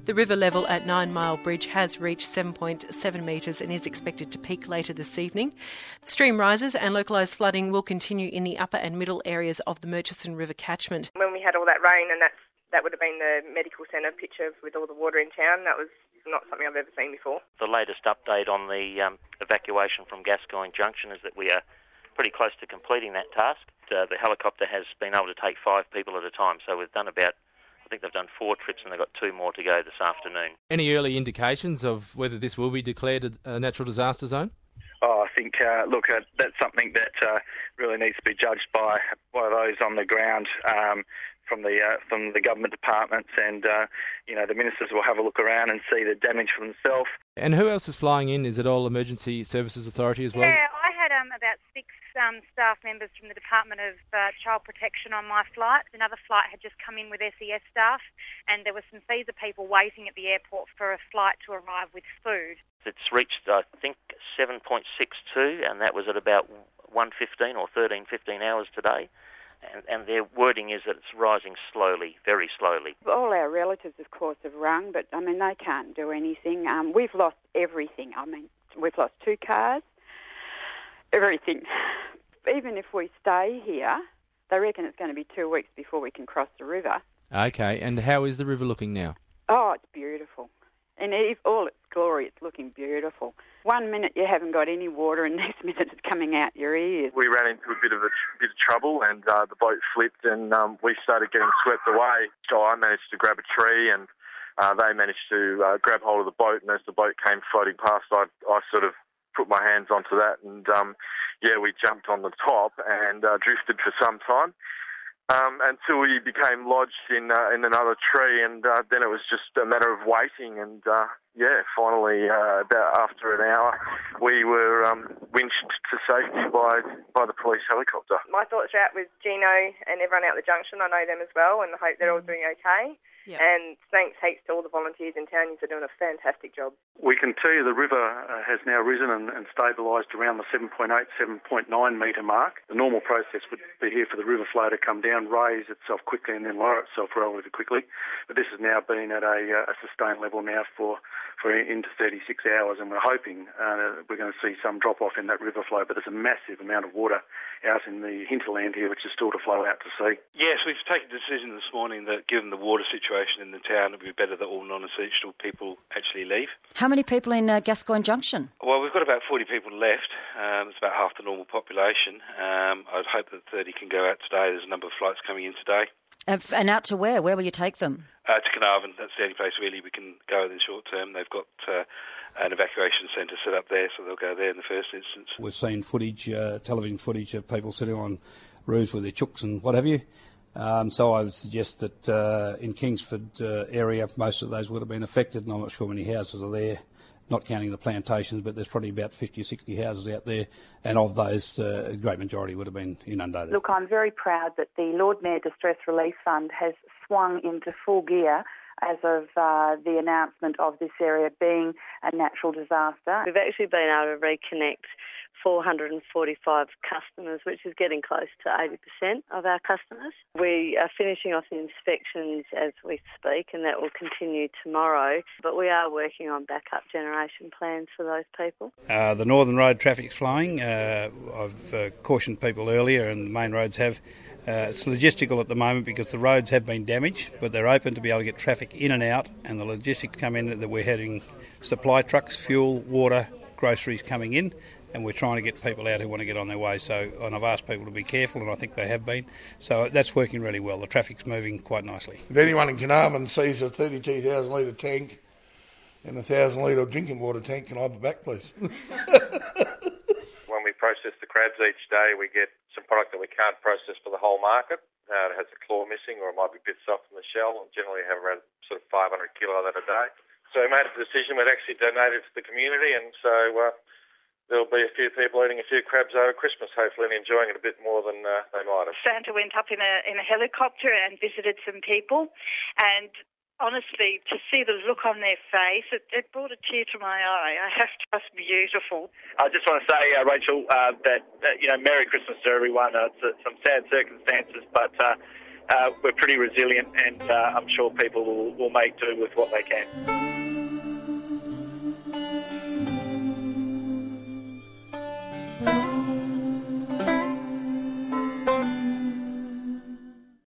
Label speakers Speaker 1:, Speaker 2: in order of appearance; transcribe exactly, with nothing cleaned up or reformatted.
Speaker 1: The river level at Nine Mile Bridge has reached seven point seven metres and is expected to peak later this evening. The stream rises and localised flooding will continue in the upper and middle areas of the Murchison River catchment.
Speaker 2: When we had all that rain, and that's, that would have been the medical centre picture with all the water in town, that was not something I've ever seen before.
Speaker 3: The latest update on the um, evacuation from Gascoyne Junction is that we are pretty close to completing that task. Uh, the helicopter has been able to take five people at a time, so we've done about, I think they've done four trips and they've got two more to go this afternoon.
Speaker 4: Any early indications of whether this will be declared a natural disaster zone?
Speaker 5: Oh, I think, uh, look, uh, that's something that uh, really needs to be judged by, by those on the ground um, from the uh, from the government departments, and, uh, you know, the ministers will have a look around and see the damage for themselves.
Speaker 4: And who else is flying in? Is it all Emergency Services Authority as well?
Speaker 6: Yeah, I had um, about six um, staff members from the Department of uh, Child Protection on my flight. Another flight had just come in with S E S staff, and there were some Caesar people waiting at the airport for a flight to arrive with food.
Speaker 3: It's reached, I think, seven point six two, and that was at about one fifteen or thirteen fifteen hours today. And, and their wording is that it's rising slowly, very slowly.
Speaker 7: All our relatives, of course, have rung, but, I mean, they can't do anything. Um, we've lost everything. I mean, we've lost two cars, everything. Even if we stay here, they reckon it's going to be two weeks before we can cross the river.
Speaker 4: Okay, and how is the river looking now?
Speaker 7: Oh, it's beautiful. In all its glory, it's looking beautiful. One minute you haven't got any water, and next minute it's coming out your ears.
Speaker 8: We ran into a bit of a tr- bit of trouble, and uh, the boat flipped, and um, we started getting swept away. So I managed to grab a tree, and uh, they managed to uh, grab hold of the boat. And as the boat came floating past, I, I sort of put my hands onto that, and um, yeah, we jumped on the top and uh, drifted for some time. Um, until we became lodged in uh, in another tree, and uh, then it was just a matter of waiting. And uh, yeah, finally, uh, about after an hour, we were um, winched to safety by by the police helicopter.
Speaker 2: My thoughts are out with Gino and everyone out at the junction. I know them as well, and I hope they're all doing okay. Yep. And thanks heaps to all the volunteers in town. You're doing a fantastic job.
Speaker 9: We can tell you the river uh, has now risen and, and stabilised around the seven point eight, seven point nine metre mark. The normal process would be here for the river flow to come down, raise itself quickly and then lower itself relatively quickly. But this has now been at a, a sustained level now for, for into thirty-six hours, and we're hoping uh, we're going to see some drop-off in that river flow. But there's a massive amount of water out in the hinterland here, which is still to flow out to sea.
Speaker 10: Yes, we've taken a decision this morning that given the water situation in the town, it would be better that all non-essential people actually leave.
Speaker 11: How many people in uh, Gascoyne Junction?
Speaker 10: Well, we've got about forty people left. Um, it's about half the normal population. Um, I'd hope that thirty can go out today. There's a number of flights coming in today.
Speaker 11: Uh, and out to where? Where will you take them?
Speaker 10: Uh, to Carnarvon. That's the only place really we can go in the short term. They've got uh, an evacuation centre set up there, so they'll go there in the first instance.
Speaker 12: We've seen footage, uh, television footage of people sitting on roofs with their chooks and what have you. Um, so I would suggest that uh, in Kingsford uh, area, most of those would have been affected, and I'm not sure how many houses are there, not counting the plantations, but there's probably about fifty or sixty houses out there, and of those, uh, a great majority would have been inundated.
Speaker 13: Look, I'm very proud that the Lord Mayor Distress Relief Fund has swung into full gear as of uh, the announcement of this area being a natural disaster.
Speaker 14: We've actually been able to reconnect four hundred forty-five customers, which is getting close to eighty percent of our customers. We are finishing off the inspections as we speak, and that will continue tomorrow. But we are working on backup generation plans for those people.
Speaker 12: Uh, the Northern Road traffic's flowing. Uh, I've uh, cautioned people earlier, and the main roads have. Uh, it's logistical at the moment because the roads have been damaged, but they're open to be able to get traffic in and out, and the logistics come in that we're having supply trucks, fuel, water, groceries coming in, and we're trying to get people out who want to get on their way. So, and I've asked people to be careful, and I think they have been. So that's working really well. The traffic's moving quite nicely.
Speaker 15: If anyone in Carnarvon sees a thirty-two thousand litre tank and a one thousand litre drinking water tank, can I have it back, please?
Speaker 8: When we process the crabs each day, we get some product that we can't process for the whole market. Uh, it has a claw missing, or it might be a bit soft in the shell, and generally have around sort of five hundred kilo of that a day. So we made the decision we'd actually donate it to the community, and so uh, there'll be a few people eating a few crabs over Christmas, hopefully, and enjoying it a bit more than uh, they might have.
Speaker 6: Santa went up in a in a helicopter and visited some people, and honestly, to see the look on their face, it, it brought a tear to my eye. I have just beautiful.
Speaker 5: I just want to say, uh, Rachel, uh, that, uh, you know, Merry Christmas to everyone. Uh, it's uh, some sad circumstances, but uh,
Speaker 16: uh, we're pretty resilient, and uh, I'm sure people will, will make do with what they can.